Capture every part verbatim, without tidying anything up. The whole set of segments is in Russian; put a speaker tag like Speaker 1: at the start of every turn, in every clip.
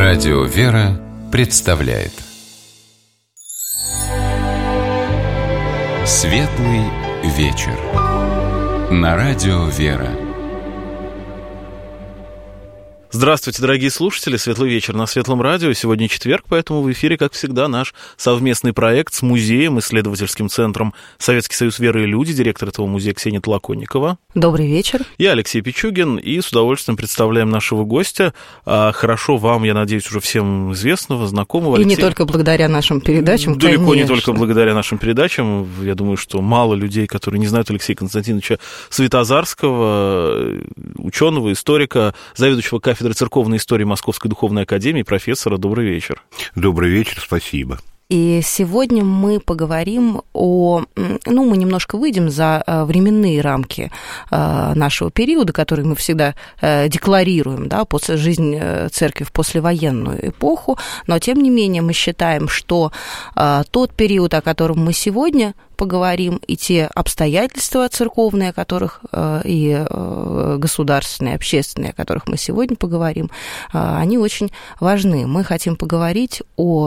Speaker 1: Радио «Вера» представляет Светлый вечер на Радио «Вера».
Speaker 2: Здравствуйте, дорогие слушатели, Светлый вечер на Светлом радио. Сегодня четверг, поэтому в эфире, как всегда, наш совместный проект с музеем, исследовательским центром «Советский союз веры и люди», директор этого музея Ксения Толоконникова.
Speaker 3: Добрый вечер.
Speaker 2: Я Алексей Пичугин, и с удовольствием представляем нашего гостя. Хорошо вам, я надеюсь, уже всем известного, знакомого.
Speaker 3: И
Speaker 2: Алексей...
Speaker 3: не только благодаря нашим передачам,
Speaker 2: Далеко
Speaker 3: конечно.
Speaker 2: не только благодаря нашим передачам. Я думаю, что мало людей, которые не знают Алексея Константиновича Святозарского, ученого, историка, заведующего кафедрой церковной истории Московской духовной академии, профессора. Добрый вечер.
Speaker 4: Добрый вечер, спасибо.
Speaker 3: И сегодня мы поговорим о... Ну, мы немножко выйдем за временные рамки нашего периода, который мы всегда декларируем, да, после жизни церкви в послевоенную эпоху, но, тем не менее, мы считаем, что тот период, о котором мы сегодня поговорим, и те обстоятельства церковные, о которых и государственные, общественные, о которых мы сегодня поговорим, они очень важны. Мы хотим поговорить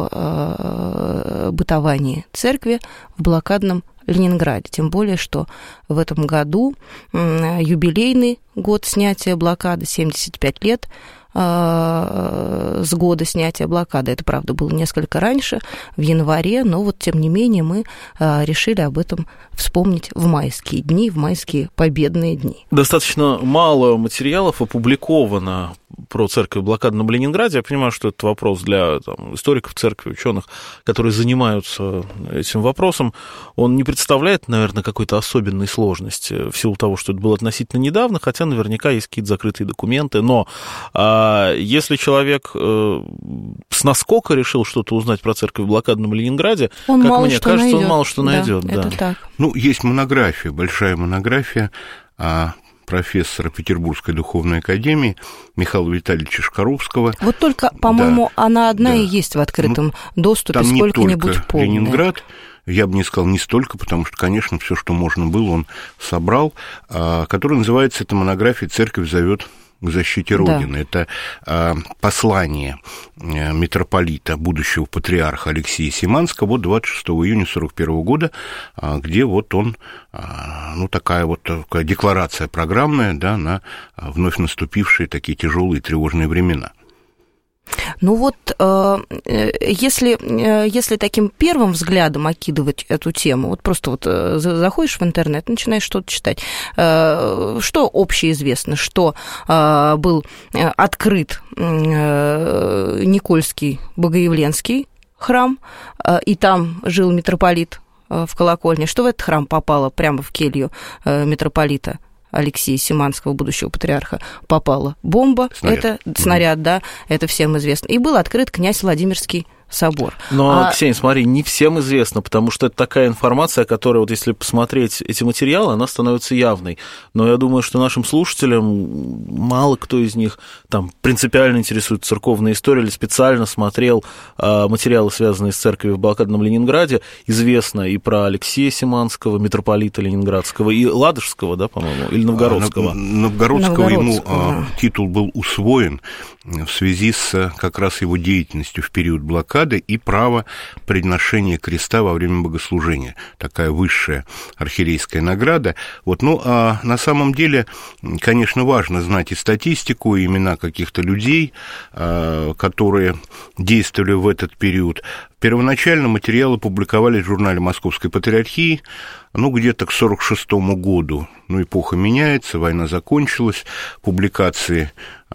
Speaker 3: о бытовании церкви в блокадном Ленинграде. Тем более, что в этом году юбилейный год снятия блокады, семьдесят пять лет с года снятия блокады. Это, правда, было несколько раньше, в январе, но вот, тем не менее, мы решили об этом вспомнить в майские дни, в майские победные дни.
Speaker 2: Достаточно мало материалов опубликовано про церковь в блокадном Ленинграде. Я понимаю, что это вопрос для там, историков церкви, ученых, которые занимаются этим вопросом. Он не представляет, наверное, какой-то особенной сложности в силу того, что это было относительно недавно, хотя наверняка есть какие-то закрытые документы. Но а, если человек э, с наскока решил что-то узнать про церковь в блокадном Ленинграде,
Speaker 3: он
Speaker 2: как
Speaker 3: мало
Speaker 2: мне
Speaker 3: что
Speaker 2: кажется,
Speaker 3: найдет.
Speaker 2: он мало что
Speaker 3: да,
Speaker 2: найдет.
Speaker 3: Это
Speaker 2: да.
Speaker 3: так.
Speaker 4: Ну, есть монография, большая монография о профессора Петербургской духовной академии Михаила Витальевича Шкаровского.
Speaker 3: Вот только, по-моему, да, она одна да. и есть в открытом ну, доступе, сколько-нибудь полная.
Speaker 4: Ленинград, я бы не сказал не столько, потому что, конечно, все, что можно было, он собрал, а, который называется, эта монография «Церковь зовет к защите Родины». Да. Это а, послание митрополита, будущего патриарха Алексея Симанского от двадцать шестого июня сорок первого года, а, где вот он, а, ну, такая вот такая декларация программная, да, на вновь наступившие такие тяжелые тревожные времена.
Speaker 3: Ну вот, если, если таким первым взглядом окидывать эту тему, вот просто вот заходишь в интернет, начинаешь что-то читать, что общеизвестно, что был открыт Никольский Богоявленский храм, и там жил митрополит в колокольне, что в этот храм попало прямо в келью митрополита Алексея Симанского, будущего патриарха, попала бомба, снаряд. это снаряд, да, это всем известно. И был открыт князь Владимирский собор.
Speaker 2: Но, а... Ксения, смотри, не всем известно, потому что это такая информация, которая, вот если посмотреть эти материалы, она становится явной. Но я думаю, что нашим слушателям мало кто из них там принципиально интересует церковной историей или специально смотрел а, материалы, связанные с церковью в блокадном Ленинграде. Известно и про Алексея Симанского, митрополита Ленинградского, и Ладожского, да, по-моему, или Новгородского.
Speaker 4: А, Новгородского, Новгородского ему а, титул был усвоен в связи с как раз его деятельностью в период блокады и право приношения креста во время богослужения. Такая высшая архиерейская награда. Вот, ну, а на самом деле, конечно, важно знать и статистику, и имена каких-то людей, которые действовали в этот период. Первоначально материалы публиковались в журнале Московской Патриархии, ну, где-то к сорок шестому году. Ну, эпоха меняется, война закончилась, публикации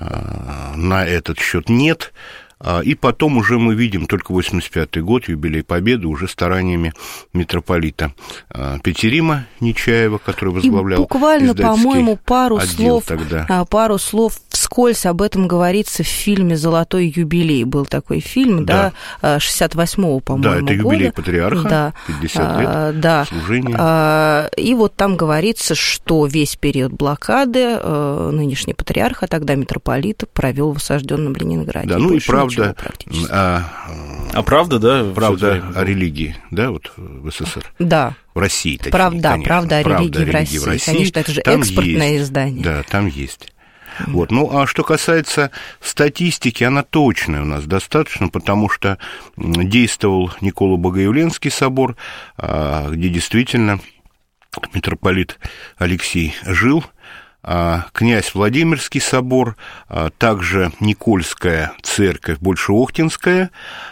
Speaker 4: на этот счет нет. И потом уже мы видим только восемьдесят пятый год, юбилей Победы, уже стараниями митрополита Петерима Нечаева, который возглавлял
Speaker 3: и буквально, по-моему, пару слов,
Speaker 4: тогда.
Speaker 3: пару слов вскользь об этом говорится в фильме «Золотой юбилей». Был такой фильм, да, да шестьдесят восьмого, по-моему, года.
Speaker 4: Да, это юбилей патриарха,
Speaker 3: да,
Speaker 4: пятьдесят лет
Speaker 3: да,
Speaker 4: служения.
Speaker 3: И вот там говорится, что весь период блокады нынешний патриарх, а тогда митрополит, провел в осажденном Ленинграде.
Speaker 4: Да, ну и правда, а,
Speaker 2: а правда, да,
Speaker 4: правда о религии, да, вот в СССР.
Speaker 3: Да.
Speaker 4: В России, точнее,
Speaker 3: правда,
Speaker 4: конечно.
Speaker 3: Правда о религии,
Speaker 4: правда,
Speaker 3: в, России. в России, конечно, это же
Speaker 4: там
Speaker 3: экспортное
Speaker 4: есть,
Speaker 3: издание.
Speaker 4: Да, там есть. Вот. Ну, а что касается статистики, она точная у нас достаточно, потому что действовал Николо-Богоявленский собор, где действительно митрополит Алексей жил, князь Владимирский собор, также Никольская церковь Большеохтинская,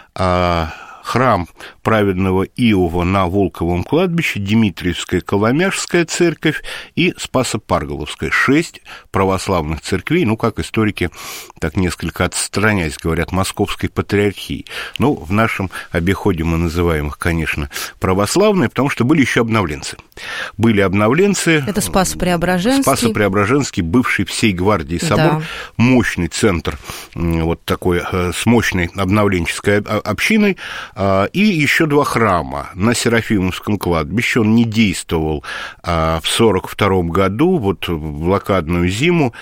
Speaker 4: храм праведного Иова на Волковом кладбище, Дмитриевская Коломяжская церковь и Спасо-Парголовская. Шесть православных церквей, ну, как историки, так несколько отстраняясь, говорят, Московской патриархии. Ну, в нашем обиходе мы называем их, конечно, православные, потому что были еще обновленцы. Были обновленцы.
Speaker 3: Это Спасо-Преображенский.
Speaker 4: Спасо-Преображенский, бывший всей гвардии собор, да. Мощный центр, вот такой, с мощной обновленческой общиной. И еще два храма на Серафимовском кладбище. Он не действовал в сорок втором году, вот в блокадную зиму,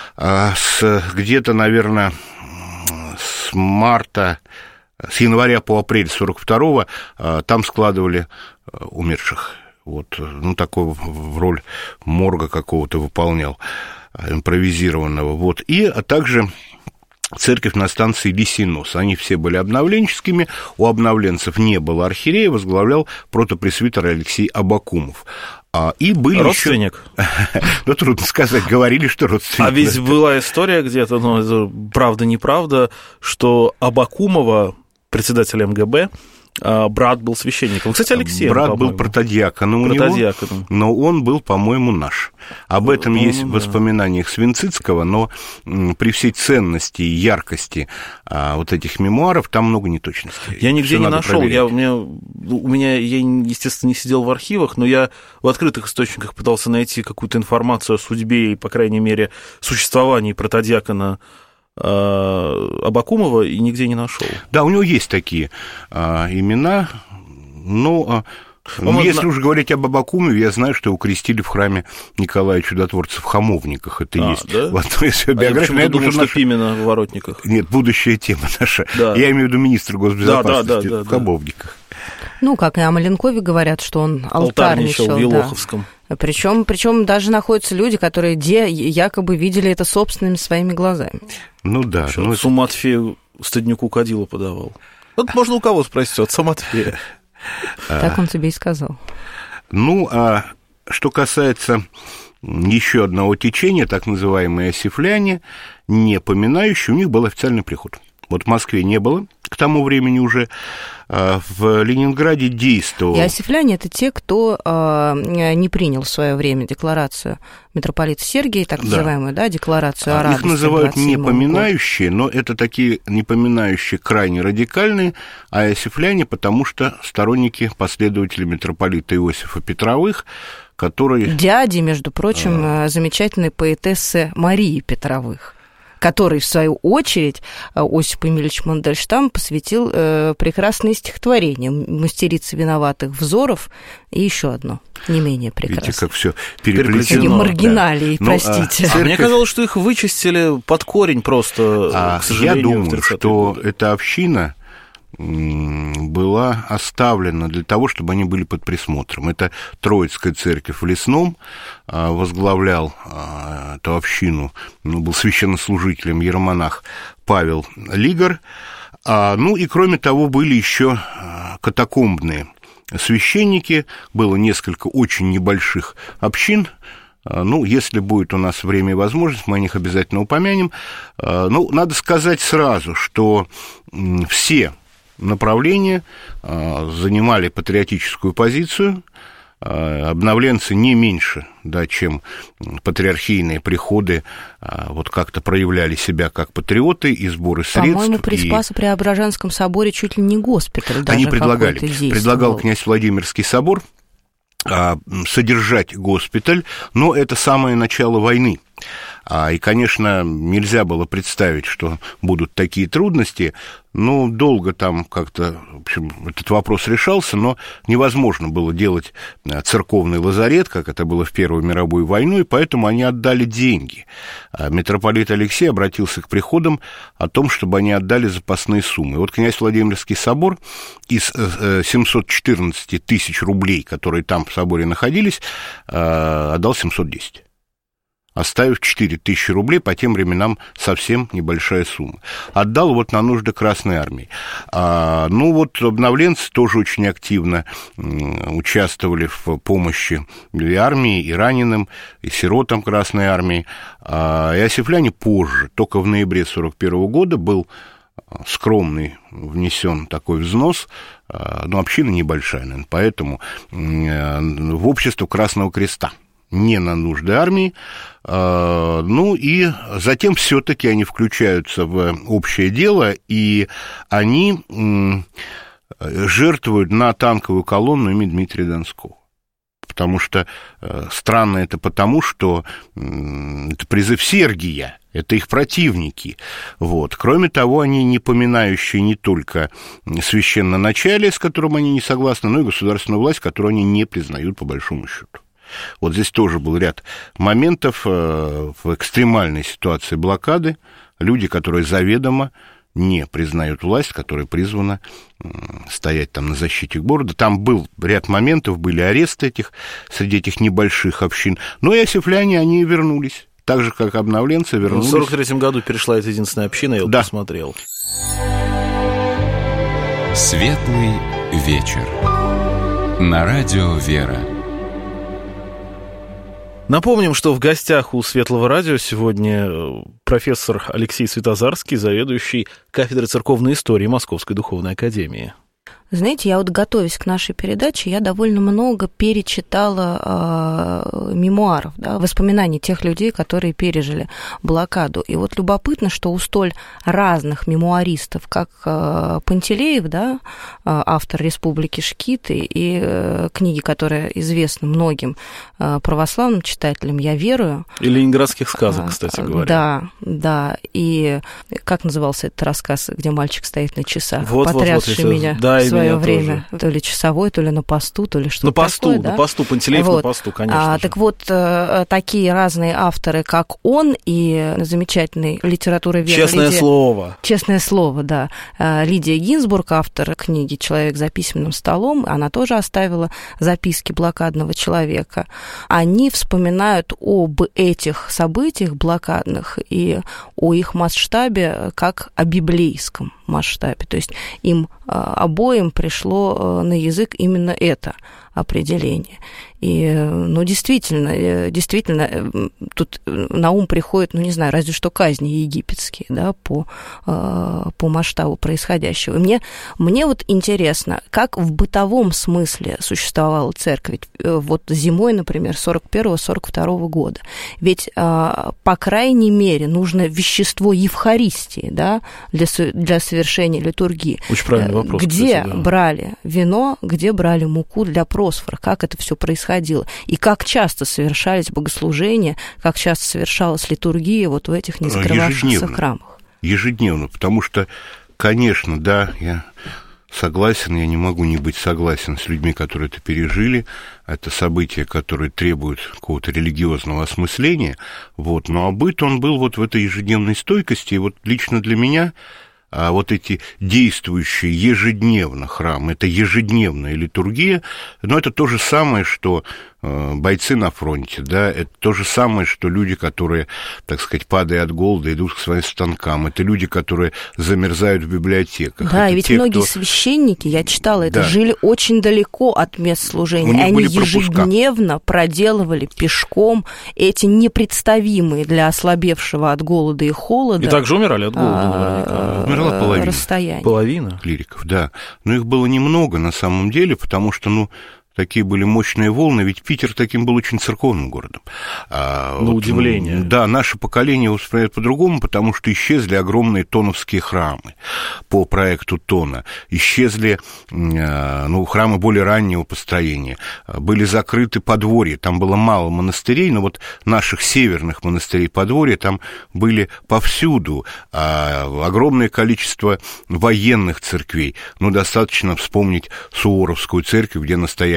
Speaker 4: с где-то, наверное, с марта, с января по апрель сорок второго там складывали умерших. Вот, ну, такой в роль морга какого-то выполнял, импровизированного. Вот. И а также церковь на станции Лисинос. Они все были обновленческими. У обновленцев не было архиерея, возглавлял протопресвитер Алексей Абакумов. И были
Speaker 2: родственник?
Speaker 4: Еще... Ну, трудно сказать, говорили, что родственник.
Speaker 2: А ведь была история где-то, ну, это правда-неправда, что Абакумова, председателя эм гэ бэ, брат был священником. Кстати, Алексей.
Speaker 4: Брат был протодиаконом у него, но он был, по-моему, наш. Об этом ну, есть да. в воспоминаниях Свинцицкого, но при всей ценности и яркости а, вот этих мемуаров там много неточностей.
Speaker 2: Я нигде не нашел. Я, у, меня, у меня, я, естественно, не сидел в архивах, но я в открытых источниках пытался найти какую-то информацию о судьбе и, по крайней мере, существовании протодиакона Абакумова, и нигде не нашел.
Speaker 4: Да, у него есть такие а, имена, но а, если на... уж говорить об Абакумове, я знаю, что его крестили в храме Николая Чудотворца в Хамовниках. Это а, есть
Speaker 2: да?
Speaker 4: в одной из его биографий.
Speaker 2: А я думал, что наша... Пимена в Воротниках.
Speaker 4: Нет, будущая тема наша. Да. Я имею в виду министра госбезопасности да, да, да, да, в Хамовниках.
Speaker 3: Ну, как и о Маленкове говорят, что он алтарничал.
Speaker 2: Алтарничал в Елоховском.
Speaker 3: Да. Причем, причем даже находятся люди, которые де, якобы видели это собственными своими глазами.
Speaker 4: Ну да.
Speaker 2: Ну, Су Матфею стыднюку кадила подавал. Вот можно у кого спросить, от Су Матфея.
Speaker 3: Так он тебе и сказал.
Speaker 4: Ну, а что касается еще одного течения, так называемые осифляне, не поминающие, у них был официальный приход. Вот в Москве не было к тому времени уже, в Ленинграде действовал.
Speaker 3: И осифляне – это те, кто не принял в свое время декларацию митрополита Сергия, так называемую, да, да декларацию о радости.
Speaker 4: Их называют непоминающие, но это такие непоминающие крайне радикальные, а осифляне, потому что сторонники, последователи митрополита Иосифа Петровых, которые...
Speaker 3: Дяди, между прочим, а... замечательной поэтессы Марии Петровых, который, в свою очередь, Осип Эмильевич Мандельштам посвятил э, прекрасное стихотворение «Мастерица виноватых взоров» и еще одно, не менее прекрасное.
Speaker 4: Видите, как все переплетено.
Speaker 3: Маргиналии, да. простите.
Speaker 2: Ну, а, церковь... Мне казалось, что их вычистили под корень просто,
Speaker 4: а, к сожалению. Я думаю, что годы. Эта община была оставлена для того, чтобы они были под присмотром. Это Троицкая церковь в Лесном, возглавлял эту общину, ну, был священнослужителем иеромонах Павел Лигар. Ну и кроме того были еще катакомбные священники, было несколько очень небольших общин. Ну, если будет у нас время и возможность, мы о них обязательно упомянем. Ну, надо сказать сразу, что все направления занимали патриотическую позицию, обновленцы не меньше, да, чем патриархийные приходы, вот как-то проявляли себя как патриоты и сборы средств.
Speaker 3: По-моему, при Спасо-Преображенском соборе чуть ли не госпиталь даже.
Speaker 4: Они предлагали, предлагал князь Владимирский собор содержать госпиталь, но это самое начало войны. И, конечно, нельзя было представить, что будут такие трудности. Ну, долго там как-то, в общем, этот вопрос решался, но невозможно было делать церковный лазарет, как это было в Первую мировую войну, и поэтому они отдали деньги. Митрополит Алексей обратился к приходам о том, чтобы они отдали запасные суммы. Вот князь Владимирский собор из семьсот четырнадцать тысяч рублей, которые там в соборе находились, отдал семьсот десять. оставив четыре тысячи рублей, по тем временам совсем небольшая сумма. Отдал вот на нужды Красной Армии. А, ну вот обновленцы тоже очень активно участвовали в помощи и армии, и раненым, и сиротам Красной Армии. А иосифляне позже, только в ноябре сорок первого года был скромный внесен такой взнос, но община небольшая, наверное, поэтому в общество Красного Креста, не на нужды армии. Ну и затем все-таки они включаются в общее дело, и они жертвуют на танковую колонну имени Дмитрия Донского. Потому что странно это потому, что это призыв Сергия, это их противники. Вот. Кроме того, они не поминающие не только священноначалие, с которым они не согласны, но и государственную власть, которую они не признают по большому счету. Вот здесь тоже был ряд моментов в экстремальной ситуации блокады. Люди, которые заведомо не признают власть, которая призвана стоять там на защите города. Там был ряд моментов, были аресты этих, среди этих небольших общин. Но иосифляне, они вернулись. Так же, как обновленцы вернулись.
Speaker 2: В сорок третьем году перешла эта единственная община, я вот
Speaker 4: да.
Speaker 2: посмотрел.
Speaker 1: Светлый вечер. На радио «Вера».
Speaker 2: Напомним, что в гостях у Светлого радио сегодня профессор Алексей Святозарский, заведующий кафедрой церковной истории Московской духовной академии.
Speaker 3: Знаете, я вот, готовясь к нашей передаче, я довольно много перечитала э, мемуаров, да, воспоминаний тех людей, которые пережили блокаду. И вот любопытно, что у столь разных мемуаристов, как э, Пантелеев, да, автор «Республики Шкиты», и э, книги, которая известна многим э, православным читателям, «Я верую».
Speaker 2: И ленинградских сказок, кстати говоря.
Speaker 3: Да, да. И как назывался этот рассказ, где мальчик стоит на часах,
Speaker 2: вот,
Speaker 3: потрясший
Speaker 2: вот, вот,
Speaker 3: меня
Speaker 2: да,
Speaker 3: в свое время.
Speaker 2: Тоже.
Speaker 3: То ли часовой, то ли на посту, то ли что-то
Speaker 2: на посту,
Speaker 3: такое.
Speaker 2: На
Speaker 3: да?
Speaker 2: посту, Пантелеев
Speaker 3: вот.
Speaker 2: На посту, конечно
Speaker 3: а,
Speaker 2: же.
Speaker 3: Так вот, такие разные авторы, как он, и замечательный литературовед.
Speaker 2: Честное
Speaker 3: Лидия...
Speaker 2: слово.
Speaker 3: Честное слово, да. Лидия Гинзбург, автор книги «Человек за письменным столом», она тоже оставила записки блокадного человека. Они вспоминают об этих событиях блокадных и о их масштабе как о библейском масштабе. То есть им обоим пришло на язык именно это определение. И, ну, действительно, действительно, тут на ум приходит, ну, не знаю, разве что казни египетские, да, по, по масштабу происходящего. И мне, мне вот интересно, как в бытовом смысле существовала церковь вот зимой, например, сорок первого сорок второго года. Ведь, по крайней мере, нужно вещество Евхаристии, да, для, для совершения литургии.
Speaker 2: Очень правильный вопрос.
Speaker 3: Где
Speaker 2: кстати, да.
Speaker 3: брали вино, где брали муку для просфора, как это все происходило, и как часто совершались богослужения, как часто совершалась литургия вот в этих незакрывавшихся храмах.
Speaker 4: Ежедневно, потому что, конечно, да, я согласен, я не могу не быть согласен с людьми, которые это пережили, это события, которые требуют какого-то религиозного осмысления, вот, но а быт, он был вот в этой ежедневной стойкости, и вот лично для меня а вот эти действующие ежедневно храмы, это ежедневная литургия, но это то же самое, что бойцы на фронте, да, это то же самое, что люди, которые, так сказать, падая от голода, идут к своим станкам, это люди, которые замерзают в библиотеках.
Speaker 3: Да,
Speaker 4: это
Speaker 3: и ведь
Speaker 4: те,
Speaker 3: многие
Speaker 4: кто...
Speaker 3: священники, я читала это,
Speaker 4: да.
Speaker 3: жили очень далеко от мест служения, и они ежедневно проделывали пешком эти непредставимые для ослабевшего от голода и холода.
Speaker 2: И также умирали от голода, наверняка.
Speaker 4: Умерла половина.
Speaker 3: Расстояние.
Speaker 2: Половина?
Speaker 4: Клириков, да. Но их было немного на самом деле, потому что, ну, такие были мощные волны, ведь Питер таким был очень церковным городом.
Speaker 2: На вот, удивление.
Speaker 4: Да, наше поколение воспринимает по-другому, потому что исчезли огромные тоновские храмы по проекту Тона. Исчезли, ну, храмы более раннего построения. Были закрыты подворья, там было мало монастырей, но вот наших северных монастырей подворья там были повсюду. Огромное количество военных церквей. Ну, достаточно вспомнить Суворовскую церковь, где настоятель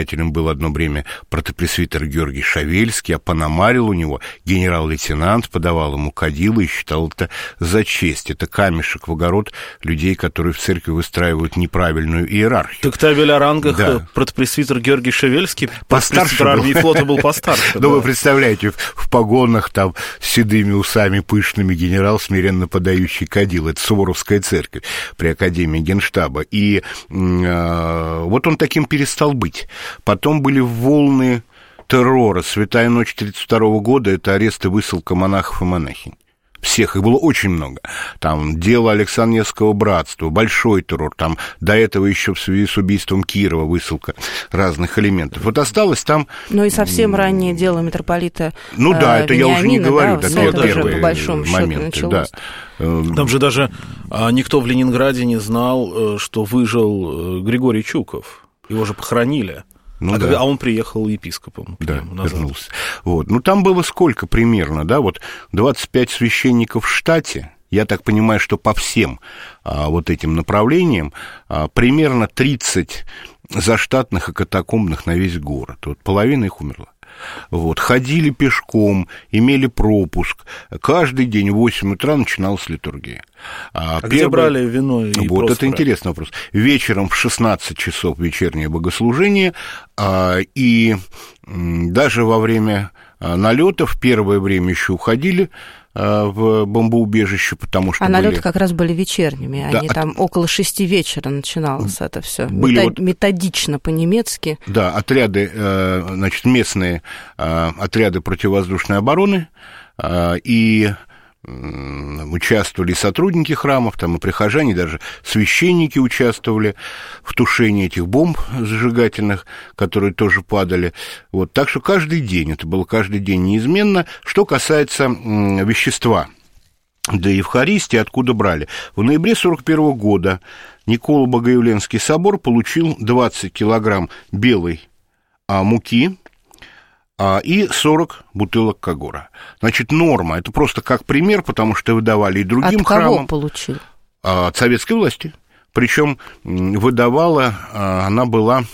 Speaker 4: предстоятелем был одно время протопресвитер Георгий Шавельский, а пономарил у него генерал-лейтенант, подавал ему кадило и считал это за честь. Это камешек в огород людей, которые в церкви выстраивают неправильную иерархию.
Speaker 2: Так табель о рангах
Speaker 4: да.
Speaker 2: протопресвитер Георгий Шавельский,
Speaker 4: постарше
Speaker 2: протопресвитер армии и флота был постарше.
Speaker 4: Ну, вы представляете, в погонах там с седыми усами пышными генерал, смиренно подающий кадило. Это Суворовская церковь при Академии Генштаба. И э, вот он таким перестал быть. Потом были волны террора. Святая ночь тридцать второго года — это арест и высылка монахов и монахинь. Всех, их было очень много. Там дело Александра Невского братства, большой террор, там до этого еще в связи с убийством Кирова высылка разных элементов. Вот осталось там...
Speaker 3: Ну и совсем раннее дело митрополита
Speaker 4: Ну да, это
Speaker 3: Вениамина,
Speaker 4: я уже не говорю,
Speaker 3: да,
Speaker 4: такие
Speaker 3: это
Speaker 4: первые
Speaker 3: по большому
Speaker 4: моменты.
Speaker 3: Счету
Speaker 4: Да.
Speaker 2: Там же даже никто в Ленинграде не знал, что выжил Григорий Чуков. Его же похоронили.
Speaker 4: Ну,
Speaker 2: а,
Speaker 4: да.
Speaker 2: когда, а он приехал епископом.
Speaker 4: Да, вернулся. Вот. Ну, там было сколько примерно, да, вот двадцать пять священников в штате, я так понимаю, что по всем а, вот этим направлениям а, примерно тридцать заштатных и катакомбных на весь город. Вот половина их умерла. Вот. Ходили пешком, имели пропуск. Каждый день в восемь утра начиналась литургия.
Speaker 2: А, а первый... где брали вино и
Speaker 4: Вот это
Speaker 2: брали?
Speaker 4: Интересный вопрос. Вечером в шестнадцать часов вечернее богослужение, а, и м, даже во время а, налетов первое время еще уходили в бомбоубежище, потому что
Speaker 3: А
Speaker 4: были...
Speaker 3: налеты как раз были вечерними,
Speaker 4: да,
Speaker 3: они там от... около шести вечера начиналось это все.
Speaker 4: Были
Speaker 3: Метод...
Speaker 4: вот...
Speaker 3: Методично по-немецки.
Speaker 4: Да, отряды, значит, местные отряды противовоздушной обороны, и участвовали сотрудники храмов, там и прихожане, даже священники участвовали в тушении этих бомб зажигательных, которые тоже падали. Вот. Так что каждый день, это было каждый день неизменно. Что касается вещества для Евхаристии, откуда брали? В ноябре сорок первого года Николо-Богоявленский собор получил двадцать килограмм белой а, муки, и сорок бутылок Кагора. Значит, норма. Это просто как пример, потому что выдавали и другим
Speaker 3: От кого
Speaker 4: храмам.
Speaker 3: Получили?
Speaker 4: От советской власти. Причем выдавала, она была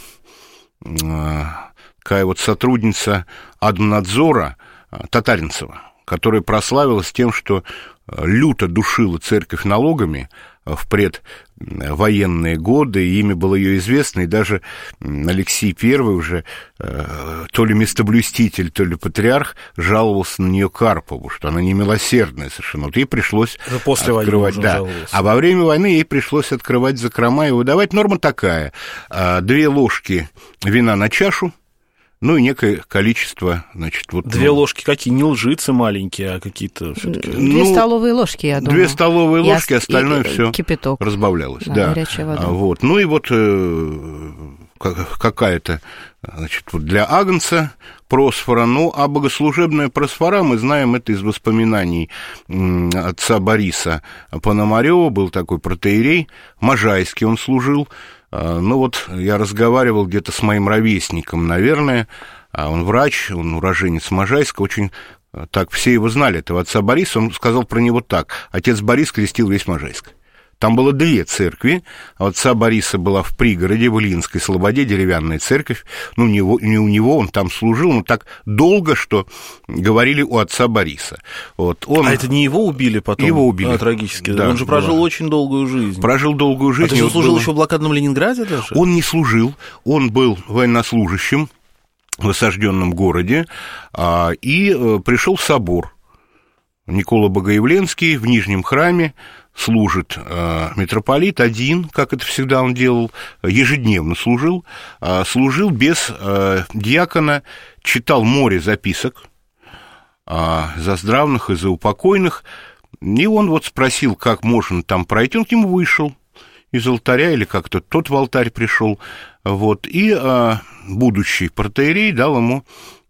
Speaker 4: такая вот сотрудница Адмнадзора Татаринцева, которая прославилась тем, что люто душила церковь налогами в предвоенные годы, и имя было ее известно, и даже Алексей Первый уже то ли местоблюститель, то ли патриарх жаловался на нее Карпову, что она немилосердная совершенно. Вот ей пришлось
Speaker 2: после
Speaker 4: открывать,
Speaker 2: войны
Speaker 4: да,
Speaker 2: жаловался.
Speaker 4: А во время войны ей пришлось открывать закрома и выдавать. Норма такая: две ложки вина на чашу, ну и некое количество, значит, вот...
Speaker 2: Две
Speaker 4: ну,
Speaker 2: ложки какие? Не лжицы маленькие, а какие-то все-таки...
Speaker 3: Две
Speaker 4: ну,
Speaker 3: столовые ложки, я думаю.
Speaker 4: Две столовые ложки,
Speaker 3: и
Speaker 4: остальное
Speaker 3: и
Speaker 4: все
Speaker 3: кипяток.
Speaker 4: разбавлялось.
Speaker 3: Да,
Speaker 4: Да,
Speaker 3: горячая вода.
Speaker 4: Вот. Ну и вот э, какая-то, значит, вот для агнца просфора. Ну, а богослужебная просфора, мы знаем это из воспоминаний отца Бориса Пономарёва, был такой протоиерей, в Можайске он служил. Ну вот я разговаривал где-то с моим ровесником, наверное, он врач, он уроженец Можайска, очень так все его знали, этого отца Бориса, он сказал про него так: отец Борис крестил весь Можайск. Там было две церкви, а отца Бориса была в пригороде, в Ильинской Слободе, деревянная церковь, ну, не, его, не у него, он там служил, но так долго, что говорили у отца Бориса. Вот, он...
Speaker 2: А это не его убили потом?
Speaker 4: Его убили.
Speaker 2: А, трагически.
Speaker 4: Да,
Speaker 2: он же прожил
Speaker 4: была.
Speaker 2: очень долгую жизнь.
Speaker 4: Прожил долгую жизнь.
Speaker 2: А ты же служил
Speaker 4: было...
Speaker 2: еще в блокадном Ленинграде даже?
Speaker 4: Он не служил, он был военнослужащим в осажденном городе, и пришел в собор. Никола Богоявленский в Нижнем храме служит э, митрополит один, как это всегда он делал, ежедневно служил, э, служил без э, диакона, читал море записок э, за здравных и за упокойных, и он вот спросил, как можно там пройти, он к нему вышел из алтаря, или как-то тот в алтарь пришел, вот, и э, будущий протоиерей дал ему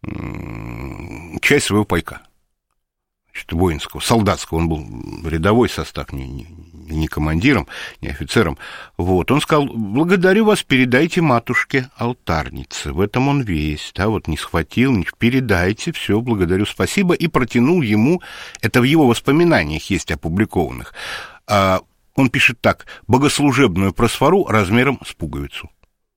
Speaker 4: э, часть своего пайка. Значит, воинского, солдатского, он был рядовой состав, не, не, не командиром, не офицером. Вот, он сказал: благодарю вас, передайте матушке алтарнице. В этом он весь, да, вот не схватил, не передайте, все, благодарю, спасибо, и протянул ему, это в его воспоминаниях есть опубликованных, а, он пишет так: богослужебную просфору размером с пуговицу.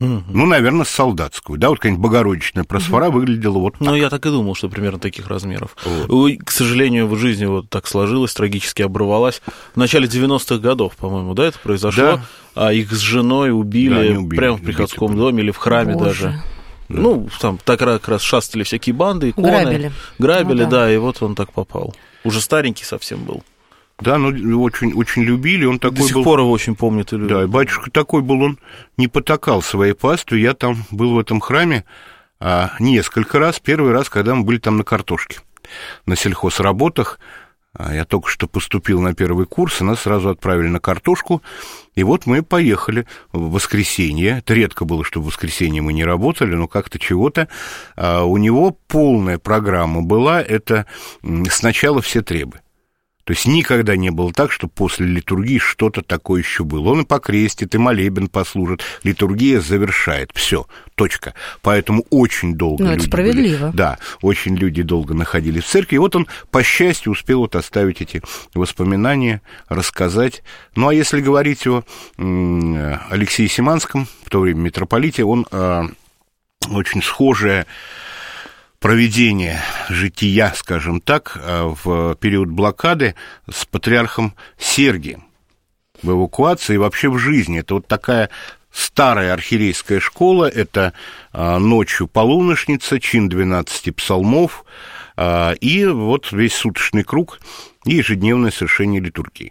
Speaker 4: Угу. Ну, наверное, солдатскую. Да, вот какая-нибудь Богородичная просфора угу. выглядела вот так.
Speaker 2: Ну, я так и думал, что примерно таких размеров. Вот. К сожалению, в жизни вот так сложилось, трагически оборвалась. В начале девяностых годов, по-моему, да, это произошло. Да. А их с женой убили, да, убили прямо в приходском убили. доме или в храме. Боже. Даже. Да. Ну, там так как раз шастали всякие банды, иконы. Грабили. Грабили, ну, да. да, и вот он так попал. Уже старенький совсем был.
Speaker 4: Да, ну, очень, очень любили, он такой был...
Speaker 2: До сих пор его очень помнят и любят.
Speaker 4: Да, батюшка такой был, он не потакал своей пастве. Я там был в этом храме а, несколько раз. Первый раз, когда мы были там на картошке, на сельхозработах. А, я только что поступил на первый курс, и нас сразу отправили на картошку. И вот мы поехали в воскресенье. Это редко было, что в воскресенье мы не работали, но как-то чего-то. А, у него полная программа была, это сначала все требы. То есть никогда не было так, что после литургии что-то такое еще было. Он и покрестит, и молебен послужит. Литургия завершает. Все, точка. Поэтому очень долго
Speaker 3: ну,
Speaker 4: люди
Speaker 3: это справедливо.
Speaker 4: Были, да, очень люди долго находились в церкви. И вот он, по счастью, успел вот оставить эти воспоминания, рассказать. Ну, а если говорить о Алексее Симанском, в то время митрополите, он очень схожее проведение жития, скажем так, в период блокады с патриархом Сергием в эвакуации и вообще в жизни. Это вот такая старая архиерейская школа, это ночью полуношница, чин двенадцати псалмов, и вот весь суточный круг и ежедневное совершение литургии.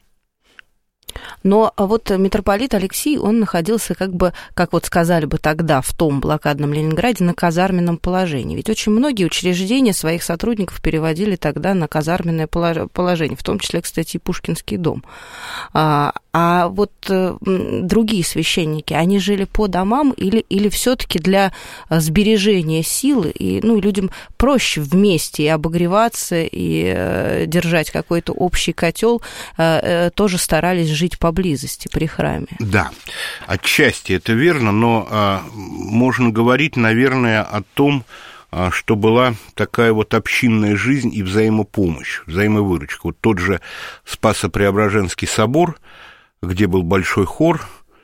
Speaker 3: Но вот митрополит Алексий, он находился как бы, как вот сказали бы тогда, в том блокадном Ленинграде, на казарменном положении. Ведь очень многие учреждения своих сотрудников переводили тогда на казарменное положение, в том числе, кстати, и Пушкинский дом. А, а вот другие священники, они жили по домам или, или все-таки для сбережения силы, и ну, людям проще вместе и обогреваться, и держать какой-то общий котел, тоже старались жить поблизости при храме.
Speaker 4: Да, отчасти это верно, но а, можно говорить, наверное, о том, а, что была такая вот общинная жизнь и взаимопомощь, взаимовыручка. Вот тот же Спасо-Преображенский собор, где был большой хор,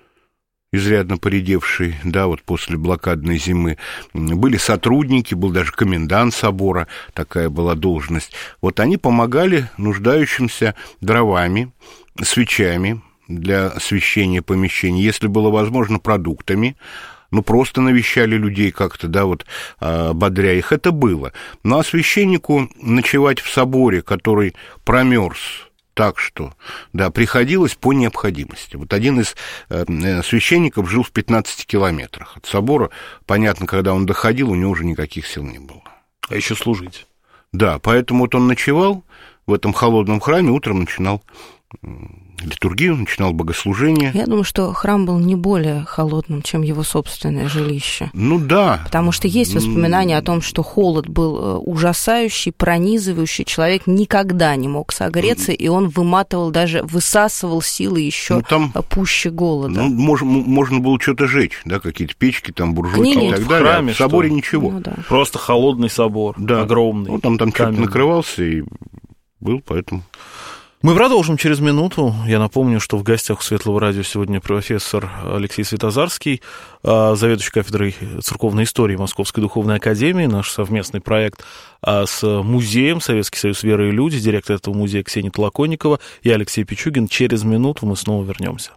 Speaker 4: изрядно поредевший, да, вот после блокадной зимы, были сотрудники, был даже комендант собора, такая была должность. Вот они помогали нуждающимся дровами, свечами для освещения помещений, если было возможно, продуктами, ну, просто навещали людей как-то, да, вот, бодря их, это было. Ну, а священнику ночевать в соборе, который промерз так, что, да, приходилось по необходимости. Вот один из священников жил в пятнадцати километрах от собора, понятно, когда он доходил, у него уже никаких сил не было.
Speaker 2: А еще служить.
Speaker 4: Да, поэтому вот он ночевал в этом холодном храме, утром начинал литургию, начинал богослужение.
Speaker 3: Я думаю, что храм был не более холодным, чем его собственное жилище.
Speaker 4: Ну да.
Speaker 3: Потому что есть воспоминания о том, что холод был ужасающий, пронизывающий. Человек никогда не мог согреться, и он выматывал, даже высасывал силы еще ну, там, пуще голода.
Speaker 4: Ну, можно, можно было что-то жечь, да, какие-то печки, там, буржуйки
Speaker 3: Книги.
Speaker 4: И так
Speaker 2: в
Speaker 4: далее.
Speaker 2: Храме,
Speaker 4: в соборе
Speaker 2: что?
Speaker 4: ничего.
Speaker 3: Ну, да.
Speaker 2: Просто холодный собор,
Speaker 4: да.
Speaker 2: огромный.
Speaker 4: Ну, там, там что-то накрывался и был, поэтому...
Speaker 2: Мы продолжим через минуту. Я напомню, что в гостях у Светлого радио сегодня профессор Алексей Святозарский, заведующий кафедрой церковной истории Московской духовной академии, наш совместный проект с музеем «Советский союз веры и люди», директор этого музея Ксения Толоконникова и Алексей Пичугин. Через минуту мы снова вернемся.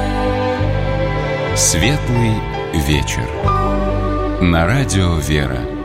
Speaker 1: Светлый вечер. На радио «Вера».